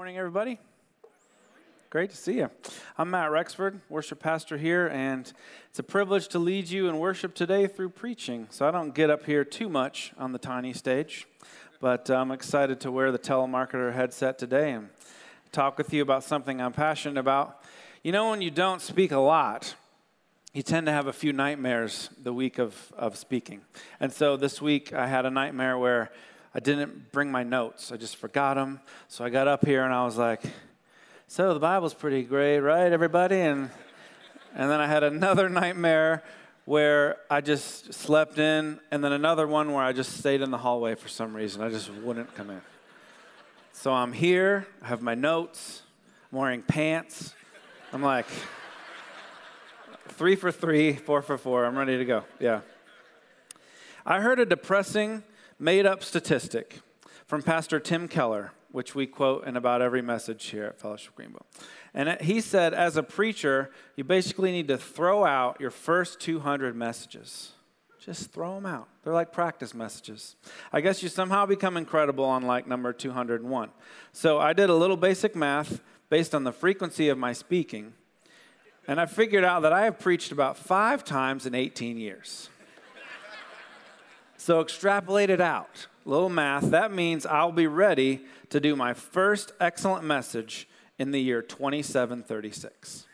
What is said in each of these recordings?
Morning, everybody. Great to see you. I'm Matt Rexford, worship pastor here, and it's a privilege to lead you in worship today through preaching. So I don't get up here too much on the tiny stage, but I'm excited to wear the telemarketer headset today and talk with you about something I'm passionate about. You know, when you don't speak a lot, you tend to have a few nightmares the week of speaking. And so this week I had a nightmare where I didn't bring my notes. I just forgot them. So I got up here and I was like, so the Bible's pretty great, right, everybody? And then I had another nightmare where I just slept in, and then another one where I just stayed in the hallway for some reason. I just wouldn't come in. So I'm here. I have my notes. I'm wearing pants. I'm like 3 for 3, 4 for 4. I'm ready to go. Yeah. I heard a depressing, made-up statistic from Pastor Tim Keller, which we quote in about every message here at Fellowship Greenville. And he said, as a preacher, you basically need to throw out your first 200 messages. Just throw them out. They're like practice messages. I guess you somehow become incredible on like number 201. So I did a little basic math based on the frequency of my speaking, and I figured out that I have preached about 5 times in 18 years. So extrapolate it out. Little math, that means I'll be ready to do my first excellent message in the year 2736.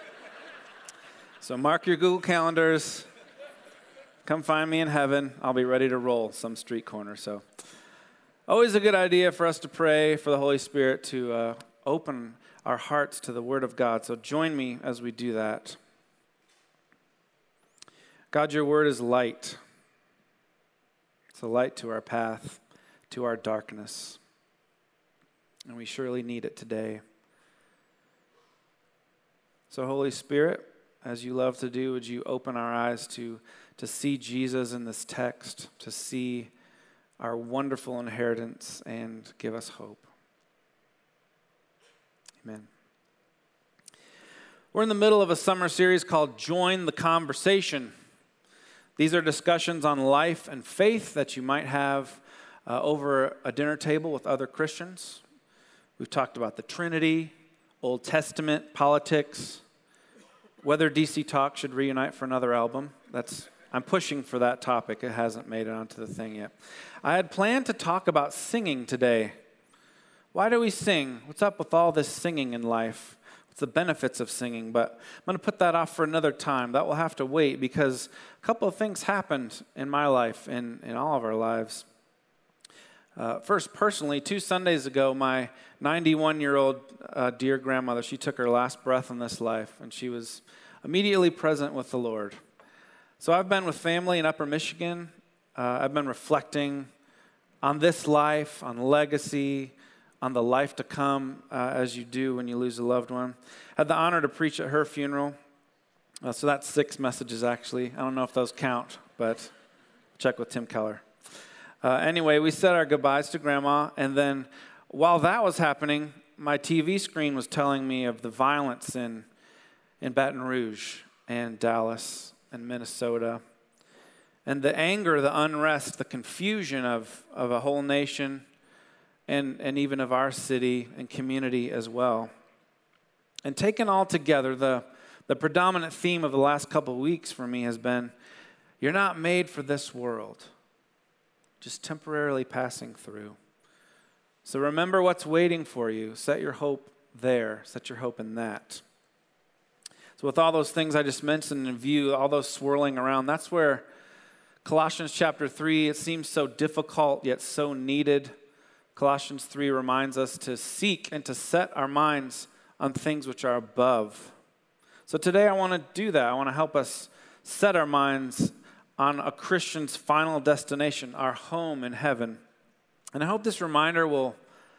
So mark your Google calendars. Come find me in heaven. I'll be ready to roll some street corner. So always a good idea for us to pray for the Holy Spirit to open our hearts to the Word of God. So join me as we do that. God, your Word is light. It's a light to our path, to our darkness. And we surely need it today. So Holy Spirit, as you love to do, would you open our eyes to see Jesus in this text, to see our wonderful inheritance and give us hope. Amen. We're in the middle of a summer series called Join the Conversation. These are discussions on life and faith that you might have over a dinner table with other Christians. We've talked about the Trinity, Old Testament, politics, whether DC Talk should reunite for another album. I'm pushing for that topic. It hasn't made it onto the thing yet. I had planned to talk about singing today. Why do we sing? What's up with all this singing in life? What's the benefits of singing? But I'm going to put that off for another time. That will have to wait because a couple of things happened in my life and in all of our lives. First, personally, 2 Sundays ago, my 91-year-old dear grandmother, she took her last breath in this life, and she was immediately present with the Lord. So I've been with family in Upper Michigan. I've been reflecting on this life, on legacy, on the life to come, as you do when you lose a loved one. I had the honor to preach at her funeral. So that's 6 messages, actually. I don't know if those count, but check with Tim Keller. Anyway, we said our goodbyes to Grandma, and then while that was happening, my TV screen was telling me of the violence in Baton Rouge and Dallas and Minnesota, and the anger, the unrest, the confusion of a whole nation, and even of our city and community as well. And taken all together, the predominant theme of the last couple of weeks for me has been, you're not made for this world, just temporarily passing through. So remember what's waiting for you. Set your hope there. Set your hope in that. So with all those things I just mentioned in view, all those swirling around, that's where Colossians chapter 3, it seems so difficult yet so needed. Colossians 3 reminds us to seek and to set our minds on things which are above. So today I want to do that. I want to help us set our minds on a Christian's final destination, our home in heaven. And I hope this reminder will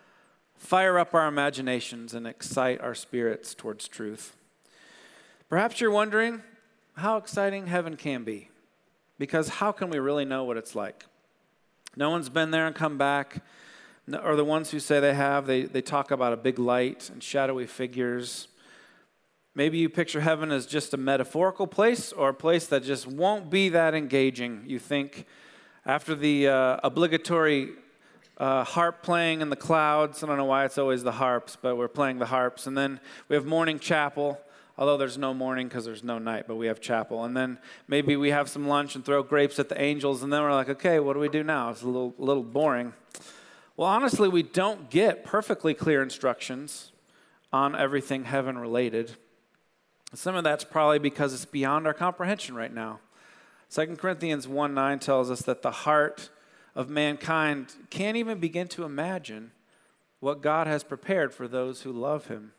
fire up our imaginations and excite our spirits towards truth. Perhaps you're wondering how exciting heaven can be, because how can we really know what it's like? No one's been there and come back. Or the ones who say they have, they talk about a big light and shadowy figures. Maybe you picture heaven as just a metaphorical place or a place that just won't be that engaging. You think after the obligatory harp playing in the clouds. I don't know why it's always the harps, but we're playing the harps. And then we have morning chapel, although there's no morning because there's no night, but we have chapel. And then maybe we have some lunch and throw grapes at the angels, and then we're like, okay, what do we do now? It's a little boring. Well, honestly, we don't get perfectly clear instructions on everything heaven-related. Some of that's probably because it's beyond our comprehension right now. 2 Corinthians 1:9 tells us that the heart of mankind can't even begin to imagine what God has prepared for those who love him.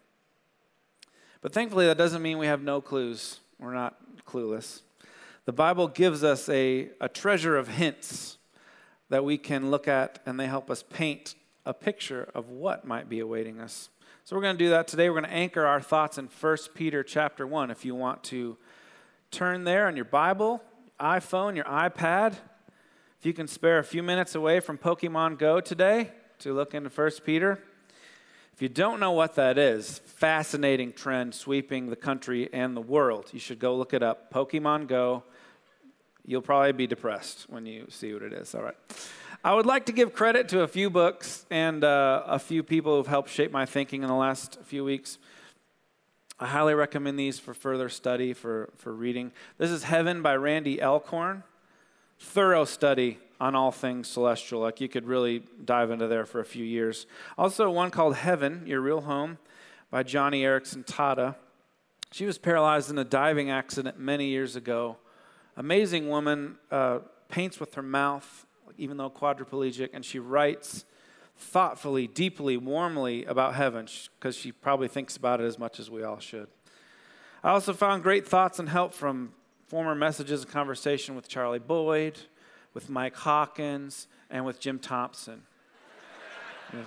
But thankfully, that doesn't mean we have no clues. We're not clueless. The Bible gives us a treasure of hints that we can look at, and they help us paint a picture of what might be awaiting us. So we're going to do that today. We're going to anchor our thoughts in 1 Peter chapter 1. If you want to turn there on your Bible, iPhone, your iPad, if you can spare a few minutes away from Pokemon Go today to look into 1 Peter. If you don't know what that is, fascinating trend sweeping the country and the world. You should go look it up. Pokemon Go. You'll probably be depressed when you see what it is. All right. I would like to give credit to a few books and a few people who've helped shape my thinking in the last few weeks. I highly recommend these for further study, for reading. This is Heaven by Randy Alcorn. Thorough study on all things celestial. Like you could really dive into there for a few years. Also one called Heaven, Your Real Home by Johnny Erickson Tada. She was paralyzed in a diving accident many years ago. Amazing woman, paints with her mouth, even though quadriplegic, and she writes thoughtfully, deeply, warmly about heaven because she probably thinks about it as much as we all should. I also found great thoughts and help from former messages and conversation with Charlie Boyd, with Mike Hawkins, and with Jim Thompson. Yes.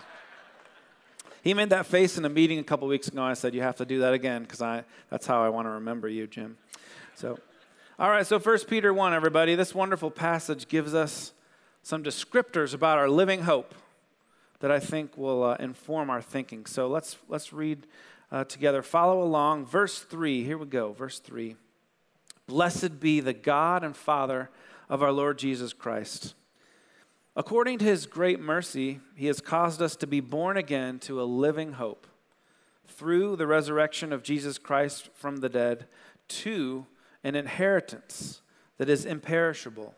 He made that face in a meeting a couple weeks ago. I said, you have to do that again because that's how I want to remember you, Jim. So, all right, so 1 Peter 1, everybody. This wonderful passage gives us some descriptors about our living hope that I think will inform our thinking. So let's read together. Follow along. Verse 3, here we go, verse 3. Blessed be the God and Father of our Lord Jesus Christ. According to his great mercy, he has caused us to be born again to a living hope through the resurrection of Jesus Christ from the dead to an inheritance that is imperishable,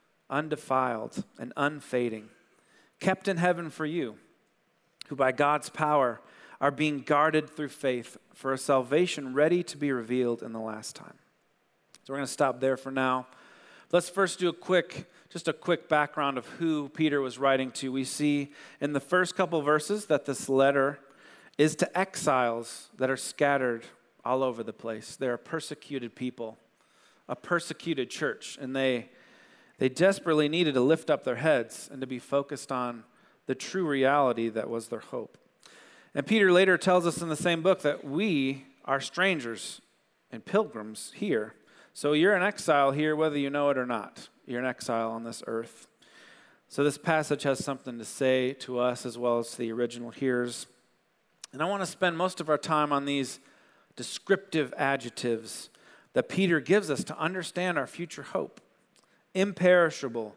undefiled, and unfading, kept in heaven for you, who by God's power are being guarded through faith for a salvation ready to be revealed in the last time. So we're going to stop there for now. Let's first do a quick background of who Peter was writing to. We see in the first couple verses that this letter is to exiles that are scattered all over the place. They're a persecuted people, a persecuted church, and they desperately needed to lift up their heads and to be focused on the true reality that was their hope. And Peter later tells us in the same book that we are strangers and pilgrims here. So you're an exile here whether you know it or not. You're an exile on this earth. So this passage has something to say to us as well as to the original hearers. And I want to spend most of our time on these descriptive adjectives that Peter gives us to understand our future hope. Imperishable,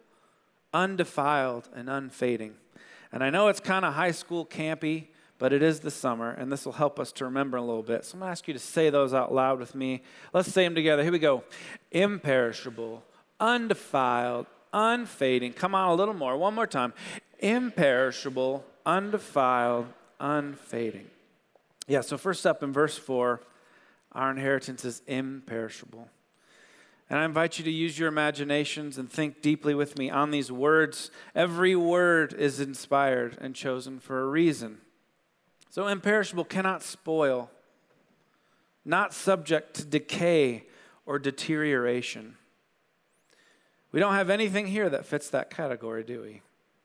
undefiled, and unfading. And I know it's kind of high school campy, but it is the summer, and this will help us to remember a little bit. So I'm going to ask you to say those out loud with me. Let's say them together. Here we go. Imperishable, undefiled, unfading. Come on, a little more. One more time. Imperishable, undefiled, unfading. Yeah, so first up in verse 4, our inheritance is imperishable. And I invite you to use your imaginations and think deeply with me on these words. Every word is inspired and chosen for a reason. So imperishable cannot spoil, not subject to decay or deterioration. We don't have anything here that fits that category, do we?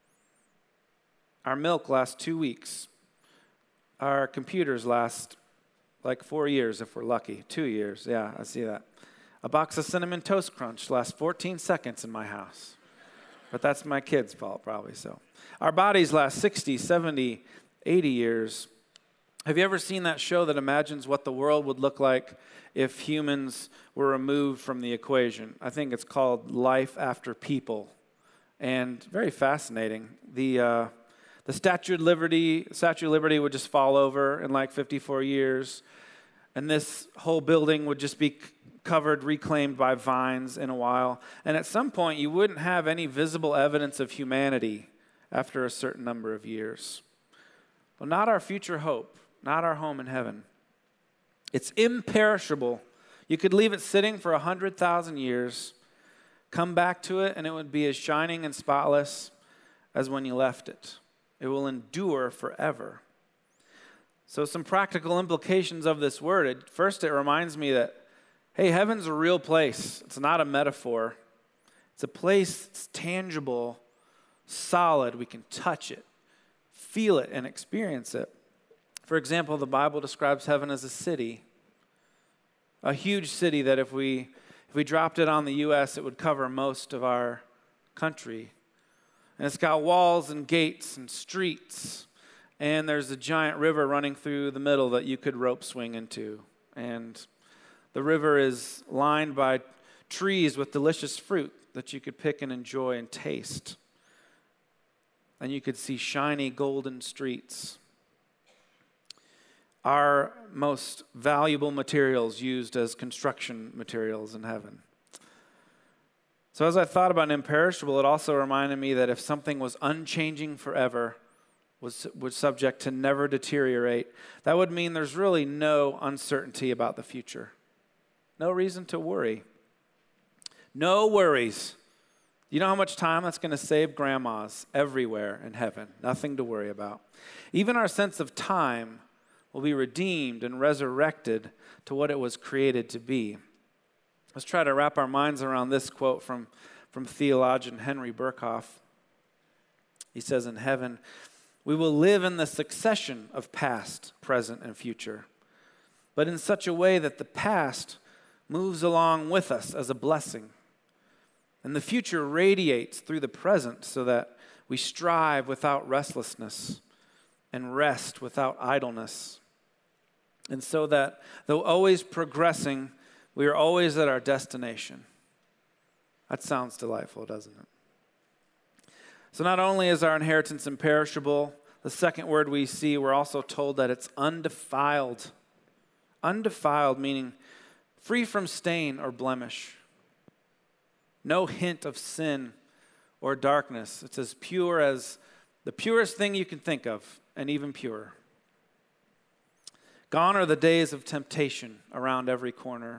Our milk lasts 2 weeks. Our computers last like 4 years if we're lucky. 2 years, yeah, I see that. A box of Cinnamon Toast Crunch lasts 14 seconds in my house. But that's my kids' fault probably, so. Our bodies last 60, 70, 80 years. Have you ever seen that show that imagines what the world would look like if humans were removed from the equation? I think it's called Life After People, and very fascinating. The The Statue of Liberty would just fall over in like 54 years, and this whole building would just be covered, reclaimed by vines in a while. And at some point, you wouldn't have any visible evidence of humanity after a certain number of years. Well, not our future hope, not our home in heaven. It's imperishable. You could leave it sitting for 100,000 years, come back to it, and it would be as shining and spotless as when you left it. It will endure forever. So some practical implications of this word. First, it reminds me that, hey, heaven's a real place. It's not a metaphor. It's a place that's tangible, solid. We can touch it, feel it, and experience it. For example, the Bible describes heaven as a city, a huge city that if we dropped it on the U.S., it would cover most of our country. And it's got walls and gates and streets, and there's a giant river running through the middle that you could rope swing into. And the river is lined by trees with delicious fruit that you could pick and enjoy and taste. And you could see shiny golden streets. Our most valuable materials used as construction materials in heaven. So as I thought about imperishable, it also reminded me that if something was unchanging forever, was subject to never deteriorate, that would mean there's really no uncertainty about the future. No reason to worry. No worries. You know how much time that's going to save grandmas everywhere in heaven? Nothing to worry about. Even our sense of time will be redeemed and resurrected to what it was created to be. Let's try to wrap our minds around this quote from theologian Henry Burkhoff. He says, in heaven, we will live in the succession of past, present, and future, but in such a way that the past moves along with us as a blessing, and the future radiates through the present so that we strive without restlessness and rest without idleness, and so that, though always progressing, we are always at our destination. That sounds delightful, doesn't it? So not only is our inheritance imperishable, the second word we see, we're also told that it's undefiled. Undefiled, meaning free from stain or blemish. No hint of sin or darkness. It's as pure as the purest thing you can think of, and even purer. Gone are the days of temptation around every corner.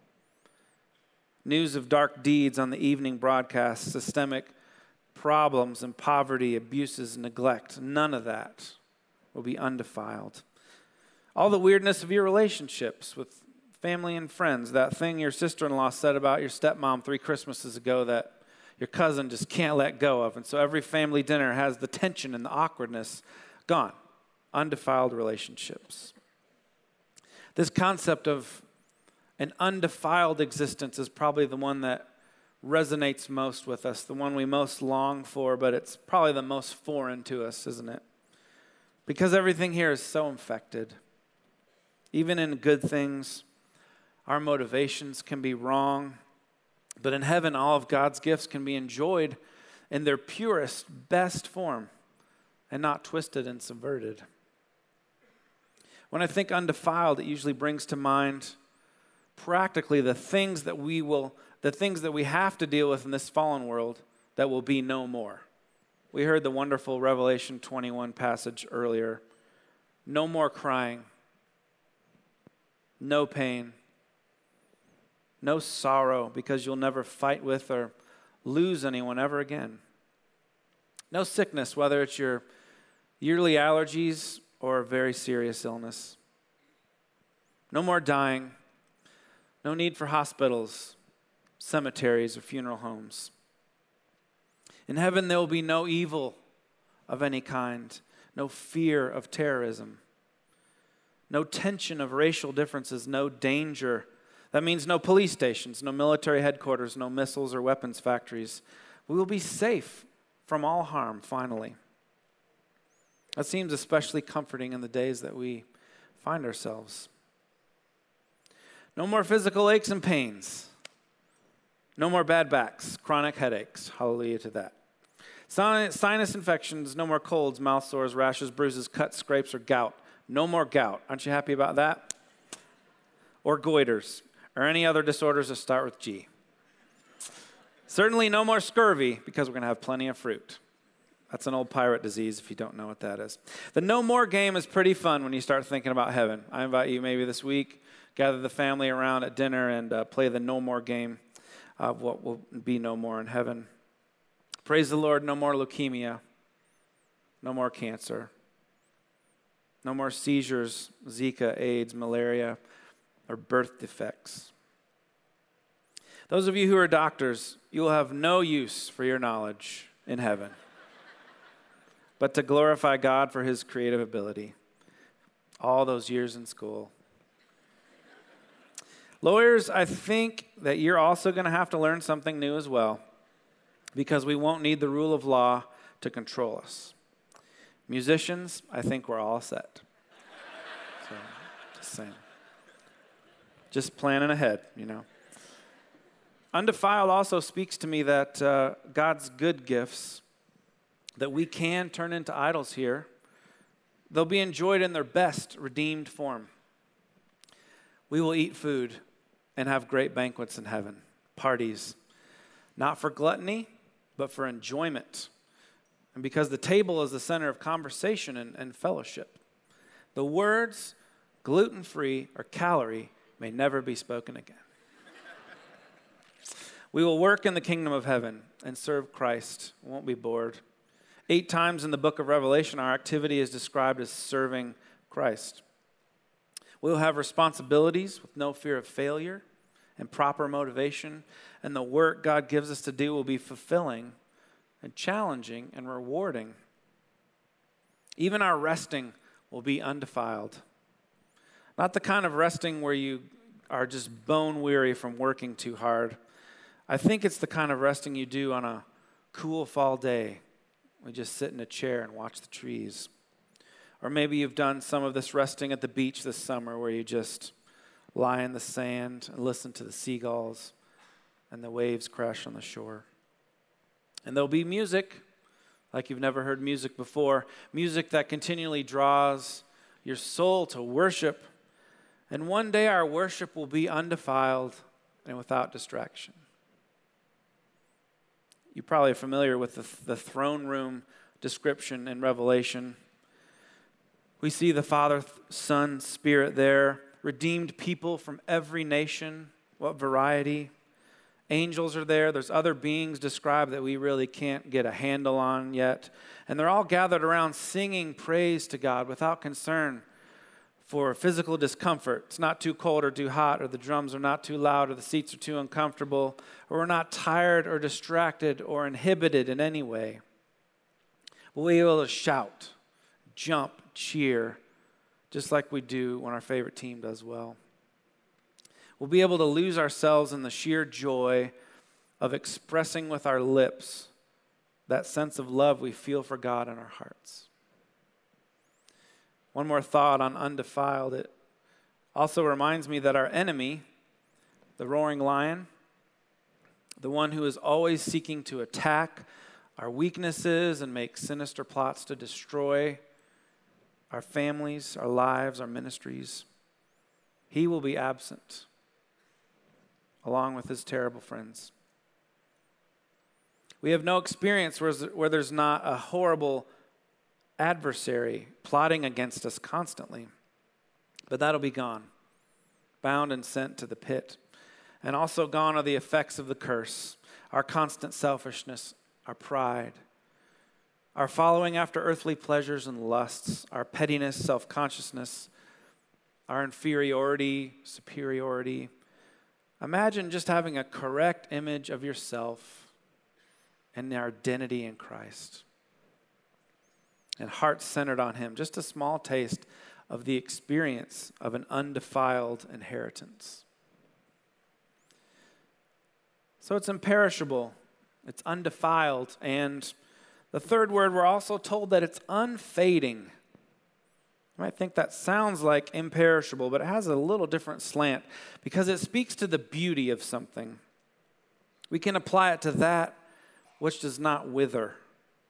News of dark deeds on the evening broadcast, systemic problems and poverty, abuses, neglect. None of that will be undefiled. All the weirdness of your relationships with family and friends, that thing your sister-in-law said about your stepmom 3 Christmases ago that your cousin just can't let go of. And so every family dinner has the tension and the awkwardness gone. Undefiled relationships. This concept of an undefiled existence is probably the one that resonates most with us, the one we most long for, but it's probably the most foreign to us, isn't it? Because everything here is so infected. Even in good things, our motivations can be wrong, but in heaven, all of God's gifts can be enjoyed in their purest, best form and not twisted and subverted. When I think undefiled, it usually brings to mind practically the things that we have to deal with in this fallen world that will be no more. We heard the wonderful Revelation 21 passage earlier. No more crying, no pain, no sorrow, because you'll never fight with or lose anyone ever again. No sickness, whether it's your yearly allergies or a very serious illness. No more dying. No need for hospitals, cemeteries, or funeral homes. In heaven, there will be no evil of any kind, no fear of terrorism, no tension of racial differences, no danger. That means no police stations, no military headquarters, no missiles or weapons factories. We will be safe from all harm, finally. That seems especially comforting in the days that we find ourselves. No more physical aches and pains. No more bad backs, chronic headaches. Hallelujah to that. Sinus infections, no more colds, mouth sores, rashes, bruises, cuts, scrapes, or gout. No more gout. Aren't you happy about that? Or goiters, or any other disorders that start with G. Certainly no more scurvy, because we're going to have plenty of fruit. That's an old pirate disease if you don't know what that is. The no more game is pretty fun when you start thinking about heaven. I invite you maybe this week, gather the family around at dinner and play the no more game of what will be no more in heaven. Praise the Lord, no more leukemia, no more cancer, no more seizures, Zika, AIDS, malaria, or birth defects. Those of you who are doctors, you will have no use for your knowledge in heaven, but to glorify God for his creative ability. All those years in school. Lawyers, I think that you're also going to have to learn something new as well, because we won't need the rule of law to control us. Musicians, I think we're all set. So, just saying. Just planning ahead, you know. Undefiled also speaks to me that God's good gifts that we can turn into idols here, they'll be enjoyed in their best redeemed form. We will eat food and have great banquets in heaven, parties, not for gluttony, but for enjoyment. And because the table is the center of conversation and fellowship. The words gluten-free or calorie may never be spoken again. We will work in the kingdom of heaven and serve Christ. We won't be bored. 8 times in the book of Revelation, our activity is described as serving Christ. We will have responsibilities with no fear of failure and proper motivation, and the work God gives us to do will be fulfilling and challenging and rewarding. Even our resting will be undefiled. Not the kind of resting where you are just bone weary from working too hard. I think it's the kind of resting you do on a cool fall day. We just sit in a chair and watch the trees. Or maybe you've done some of this resting at the beach this summer where you just lie in the sand and listen to the seagulls and the waves crash on the shore. And there'll be music like you've never heard music before, music that continually draws your soul to worship. And one day our worship will be undefiled and without distraction. You're probably familiar with the throne room description in Revelation. We see the Father, Son, Spirit there, redeemed people from every nation. What variety. Angels are there. There's other beings described that we really can't get a handle on yet. And they're all gathered around singing praise to God without concern for physical discomfort. It's not too cold or too hot, or the drums are not too loud, or the seats are too uncomfortable, or we're not tired or distracted or inhibited in any way. We'll be able to shout, jump, cheer, just like we do when our favorite team does well. We'll be able to lose ourselves in the sheer joy of expressing with our lips that sense of love we feel for God in our hearts. One more thought on undefiled. It also reminds me that our enemy, the roaring lion, the one who is always seeking to attack our weaknesses and make sinister plots to destroy our families, our lives, our ministries, he will be absent along with his terrible friends. We have no experience where there's not a horrible adversary plotting against us constantly. But that'll be gone, bound and sent to the pit. And also gone are the effects of the curse, our constant selfishness, our pride, our following after earthly pleasures and lusts, our pettiness, self-consciousness, our inferiority, superiority. Imagine just having a correct image of yourself and their identity in Christ. And heart centered on him. Just a small taste of the experience of an undefiled inheritance. So it's imperishable, it's undefiled, and the third word, we're also told that it's unfading. You might think that sounds like imperishable, but it has a little different slant because it speaks to the beauty of something. We can apply it to that which does not wither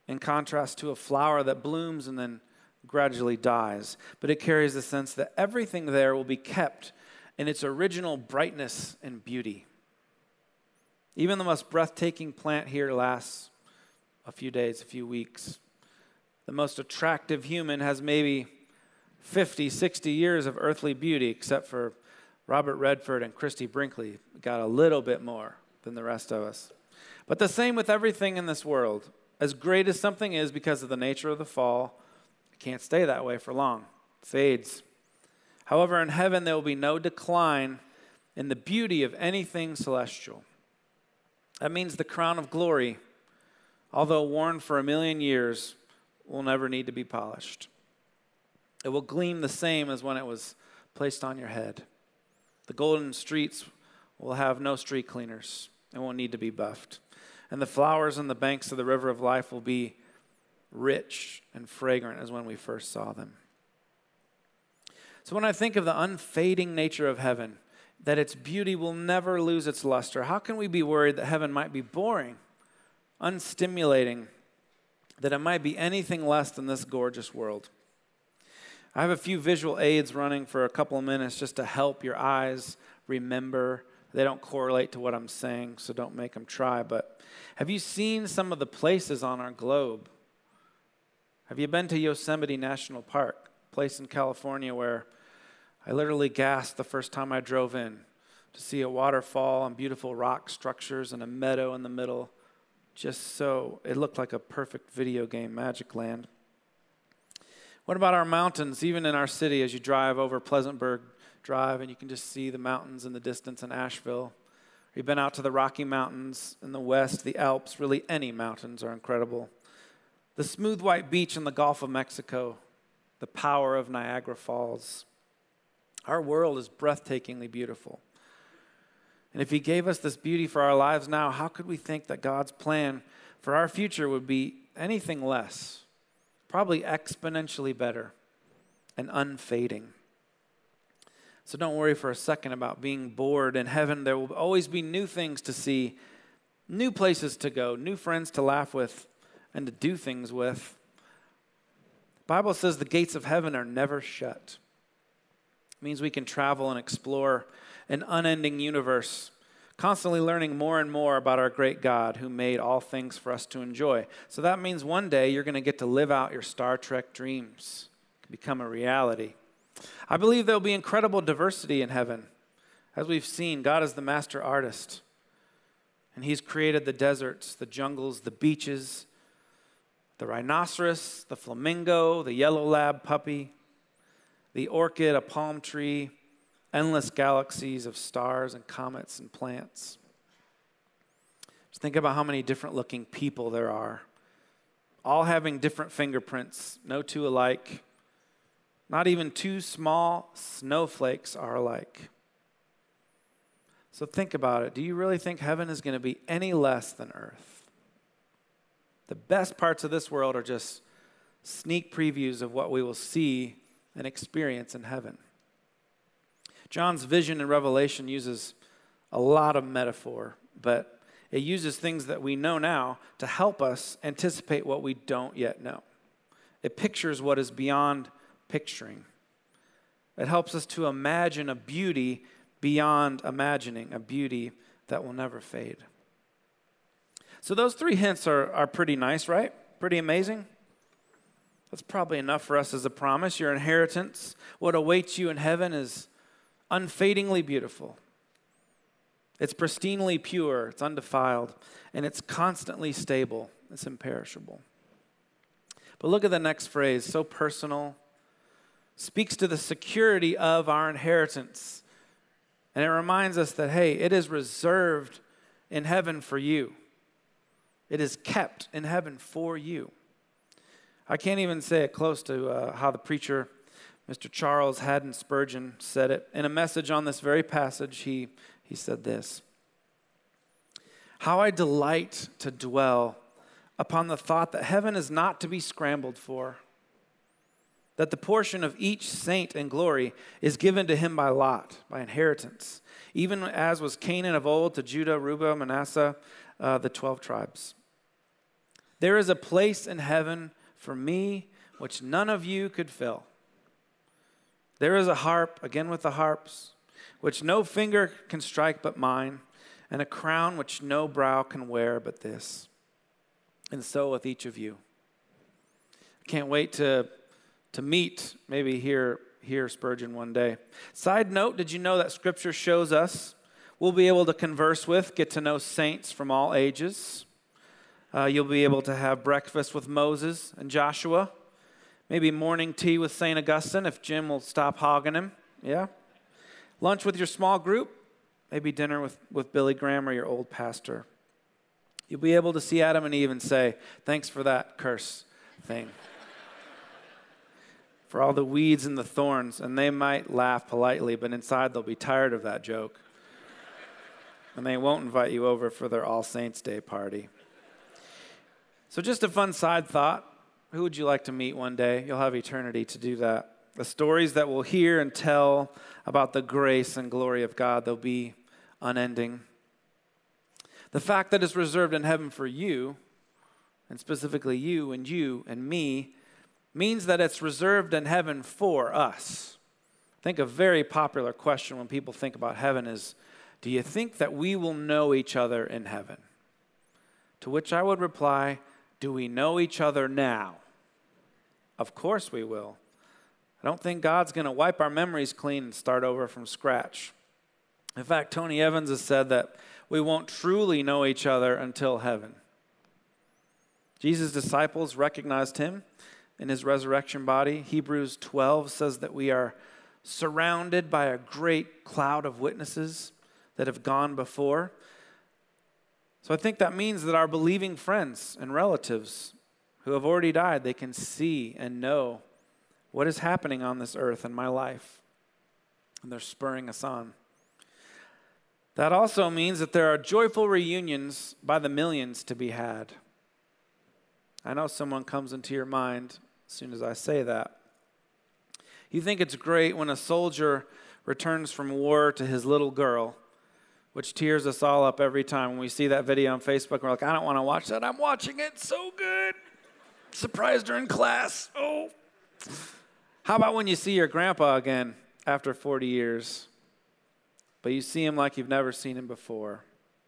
in contrast to a flower that blooms and then gradually dies. But it carries the sense that everything there will be kept in its original brightness and beauty. Even the most breathtaking plant here lasts a few days, a few weeks. The most attractive human has maybe 50, 60 years of earthly beauty, except for Robert Redford and Christy Brinkley. Got a little bit more than the rest of us. But the same with everything in this world. As great as something is because of the nature of the fall, it can't stay that way for long. It fades. However, in heaven there will be no decline in the beauty of anything celestial. That means the crown of glory, although worn for 1,000,000 years, will never need to be polished. It will gleam the same as when it was placed on your head. The golden streets will have no street cleaners and won't need to be buffed. And the flowers on the banks of the river of life will be rich and fragrant as when we first saw them. So when I think of the unfading nature of heaven, that its beauty will never lose its luster, how can we be worried that heaven might be boring, unstimulating, that it might be anything less than this gorgeous world? I have a few visual aids running for a couple of minutes just to help your eyes remember. They don't correlate to what I'm saying, so don't make them try. But have you seen some of the places on our globe? Have you been to Yosemite National Park, a place in California where I literally gasped the first time I drove in to see a waterfall and beautiful rock structures and a meadow in the middle? It looked like a perfect video game, Magic Land. What about our mountains, even in our city, as you drive over Pleasantburg Drive and you can just see the mountains in the distance in Asheville? You've been out to the Rocky Mountains in the west, the Alps, really any mountains are incredible. The smooth white beach in the Gulf of Mexico, the power of Niagara Falls. Our world is breathtakingly beautiful. And if he gave us this beauty for our lives now, how could we think that God's plan for our future would be anything less? Probably exponentially better and unfading. So don't worry for a second about being bored. In heaven, there will always be new things to see, new places to go, new friends to laugh with and to do things with. The Bible says the gates of heaven are never shut. It means we can travel and explore an unending universe, constantly learning more and more about our great God who made all things for us to enjoy. So that means one day you're going to get to live out your Star Trek dreams, become a reality. I believe there will be incredible diversity in heaven. As we've seen, God is the master artist, and he's created the deserts, the jungles, the beaches, the rhinoceros, the flamingo, the yellow lab puppy, the orchid, a palm tree, endless galaxies of stars and comets and plants. Just think about how many different looking people there are, all having different fingerprints, no two alike. Not even two small snowflakes are alike. So think about it. Do you really think heaven is going to be any less than earth? The best parts of this world are just sneak previews of what we will see and experience in heaven. John's vision in Revelation uses a lot of metaphor, but it uses things that we know now to help us anticipate what we don't yet know. It pictures what is beyond picturing. It helps us to imagine a beauty beyond imagining, a beauty that will never fade. So those three hints are pretty nice, right? Pretty amazing. That's probably enough for us as a promise. Your inheritance, what awaits you in heaven, is unfadingly beautiful. It's pristinely pure, it's undefiled, and it's constantly stable. It's imperishable. But look at the next phrase, so personal, speaks to the security of our inheritance. And it reminds us that, hey, it is reserved in heaven for you. It is kept in heaven for you. I can't even say it close to how the preacher, Mr. Charles Haddon Spurgeon, said it. In a message on this very passage, he said this: "How I delight to dwell upon the thought that heaven is not to be scrambled for, that the portion of each saint in glory is given to him by lot, by inheritance, even as was Canaan of old to Judah, Reuben, Manasseh, the 12 tribes. There is a place in heaven for me which none of you could fill. There is a harp, again with the harps, which no finger can strike but mine, and a crown which no brow can wear but this. And so with each of you. I can't wait to meet, maybe hear Spurgeon one day. Side note, did you know that Scripture shows us we'll be able to converse with, get to know saints from all ages? You'll be able to have breakfast with Moses and Joshua. Maybe morning tea with St. Augustine if Jim will stop hogging him. Yeah. Lunch with your small group. Maybe dinner with Billy Graham or your old pastor. You'll be able to see Adam and Eve and say, thanks for that curse thing. For all the weeds and the thorns. And they might laugh politely, but inside they'll be tired of that joke. And they won't invite you over for their All Saints Day party. So just a fun side thought. Who would you like to meet one day? You'll have eternity to do that. The stories that we'll hear and tell about the grace and glory of God, they'll be unending. The fact that it's reserved in heaven for you, and specifically you and me, means that it's reserved in heaven for us. I think a very popular question when people think about heaven is, do you think that we will know each other in heaven? To which I would reply, do we know each other now? Of course we will. I don't think God's going to wipe our memories clean and start over from scratch. In fact, Tony Evans has said that we won't truly know each other until heaven. Jesus' disciples recognized him in his resurrection body. Hebrews 12 says that we are surrounded by a great cloud of witnesses that have gone before. So I think that means that our believing friends and relatives who have already died, they can see and know what is happening on this earth in my life. And they're spurring us on. That also means that there are joyful reunions by the millions to be had. I know someone comes into your mind as soon as I say that. You think it's great when a soldier returns from war to his little girl, which tears us all up every time when we see that video on Facebook. We're like, I don't want to watch that. I'm watching it. So good. Surprised her in class. Oh. How about when you see your grandpa again after 40 years, but you see him like you've never seen him before?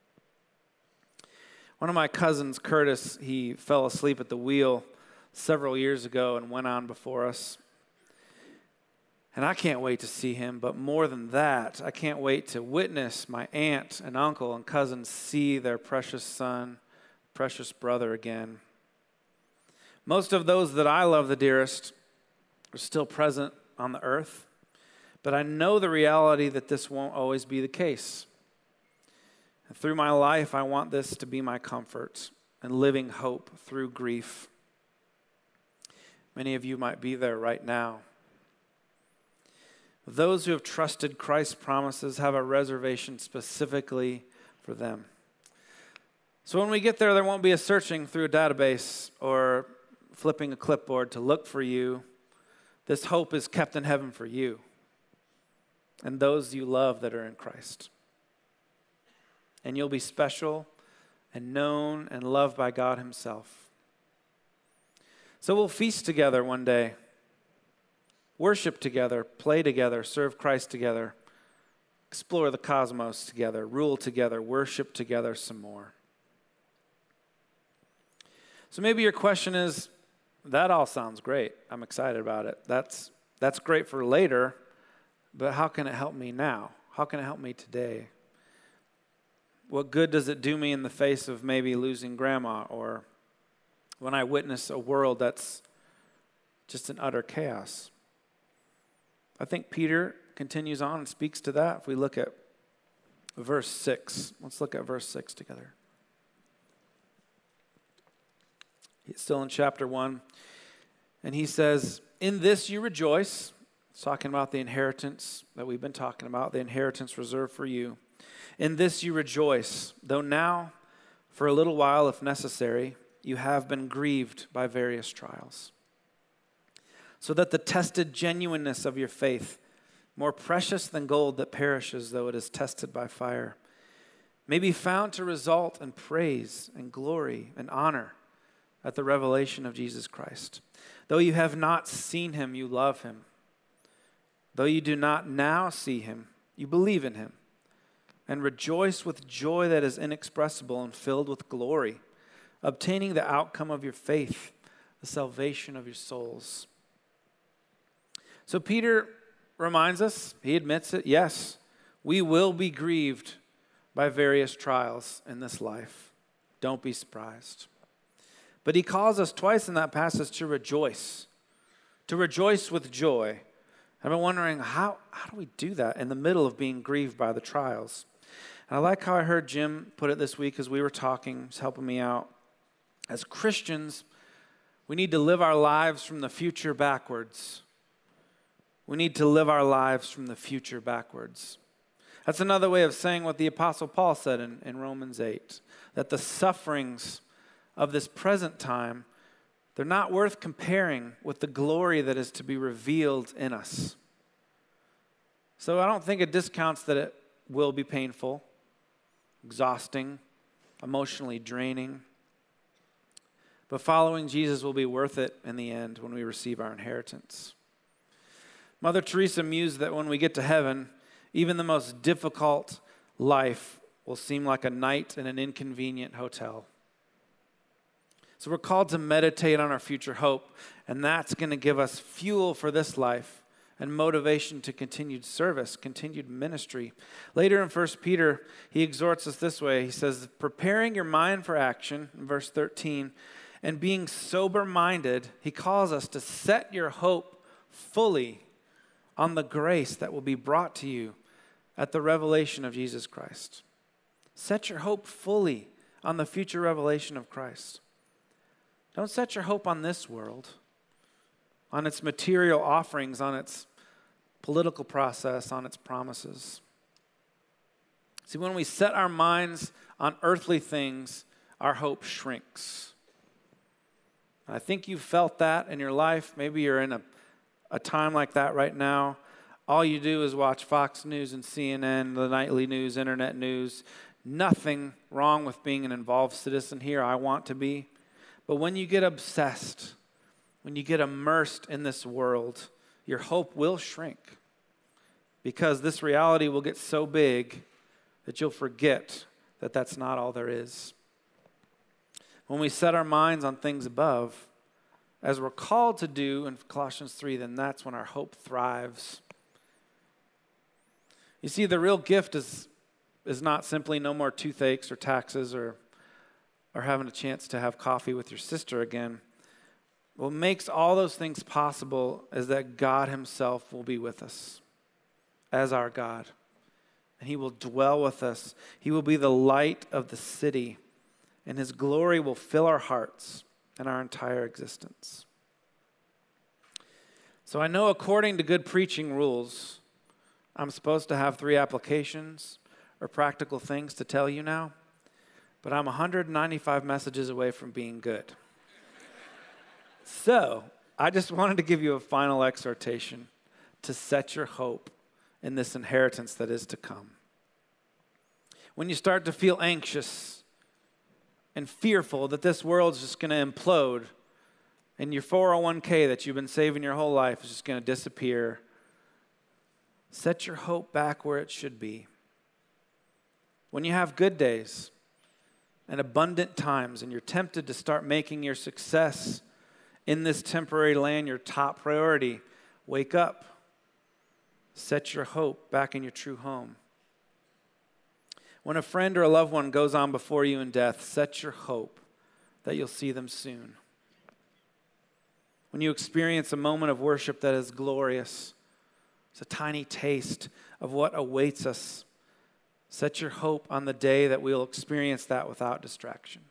One of my cousins, Curtis, he fell asleep at the wheel several years ago and went on before us. And I can't wait to see him, but more than that, I can't wait to witness my aunt and uncle and cousins see their precious son, precious brother again. Most of those that I love the dearest are still present on the earth, but I know the reality that this won't always be the case. And through my life, I want this to be my comfort and living hope through grief. Many of you might be there right now. Those who have trusted Christ's promises have a reservation specifically for them. So when we get there, there won't be a searching through a database or flipping a clipboard to look for you. This hope is kept in heaven for you and those you love that are in Christ. And you'll be special and known and loved by God himself. So we'll feast together one day. Worship together, play together, serve Christ together, explore the cosmos together, rule together, worship together some more. So maybe your question is, that all sounds great. I'm excited about it. That's great for later, but how can it help me now? How can it help me today? What good does it do me in the face of maybe losing grandma, or when I witness a world that's just in utter chaos? I think Peter continues on and speaks to that. If we look at verse 6, let's look at verse 6 together. He's still in chapter 1, and he says, in this you rejoice. It's talking about the inheritance that we've been talking about, the inheritance reserved for you. In this you rejoice, though now, for a little while, if necessary, you have been grieved by various trials, so that the tested genuineness of your faith, more precious than gold that perishes though it is tested by fire, may be found to result in praise and glory and honor at the revelation of Jesus Christ. Though you have not seen him, you love him. Though you do not now see him, you believe in him and rejoice with joy that is inexpressible and filled with glory, obtaining the outcome of your faith, the salvation of your souls. So Peter reminds us, he admits it, yes, we will be grieved by various trials in this life. Don't be surprised. But he calls us twice in that passage to rejoice with joy. I've been wondering, how do we do that in the middle of being grieved by the trials? And I like how I heard Jim put it this week as we were talking, he's helping me out. As Christians, we need to live our lives from the future backwards. We need to live our lives from the future backwards. That's another way of saying what the Apostle Paul said in Romans 8, that the sufferings of this present time, they're not worth comparing with the glory that is to be revealed in us. So I don't think it discounts that it will be painful, exhausting, emotionally draining. But following Jesus will be worth it in the end when we receive our inheritance. Mother Teresa mused that when we get to heaven, even the most difficult life will seem like a night in an inconvenient hotel. So we're called to meditate on our future hope, and that's going to give us fuel for this life and motivation to continued service, continued ministry. Later in 1 Peter, he exhorts us this way. He says, preparing your mind for action, in verse 13, and being sober-minded, he calls us to set your hope fully on the grace that will be brought to you at the revelation of Jesus Christ. Set your hope fully on the future revelation of Christ. Don't set your hope on this world, on its material offerings, on its political process, on its promises. See, when we set our minds on earthly things, our hope shrinks. I think you've felt that in your life. Maybe you're in a time like that right now. All you do is watch Fox News and CNN, the nightly news, internet news. Nothing wrong with being an involved citizen here. I want to be. But when you get obsessed, when you get immersed in this world, your hope will shrink because this reality will get so big that you'll forget that that's not all there is. When we set our minds on things above, as we're called to do in Colossians 3, then that's when our hope thrives. You see, the real gift is not simply no more toothaches or taxes or having a chance to have coffee with your sister again. What makes all those things possible is that God himself will be with us as our God. And he will dwell with us. He will be the light of the city. And his glory will fill our hearts and our entire existence. So I know according to good preaching rules, I'm supposed to have 3 applications or practical things to tell you now. But I'm 195 messages away from being good. So, I just wanted to give you a final exhortation to set your hope in this inheritance that is to come. When you start to feel anxious and fearful that this world's just going to implode and your 401k that you've been saving your whole life is just going to disappear, set your hope back where it should be. When you have good days and abundant times, and you're tempted to start making your success in this temporary land your top priority, wake up. Set your hope back in your true home. When a friend or a loved one goes on before you in death, set your hope that you'll see them soon. When you experience a moment of worship that is glorious, it's a tiny taste of what awaits us. Set your hope on the day that we'll experience that without distraction.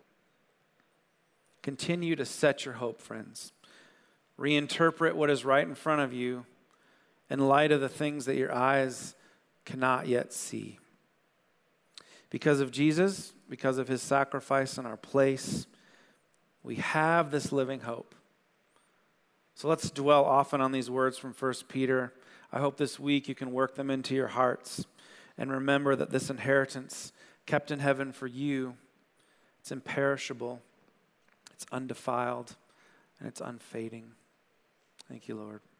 Continue to set your hope, friends. Reinterpret what is right in front of you in light of the things that your eyes cannot yet see. Because of Jesus, because of his sacrifice in our place, we have this living hope. So let's dwell often on these words from 1 Peter. I hope this week you can work them into your hearts and remember that this inheritance kept in heaven for you, it's imperishable, it's undefiled and it's unfading. Thank you, Lord.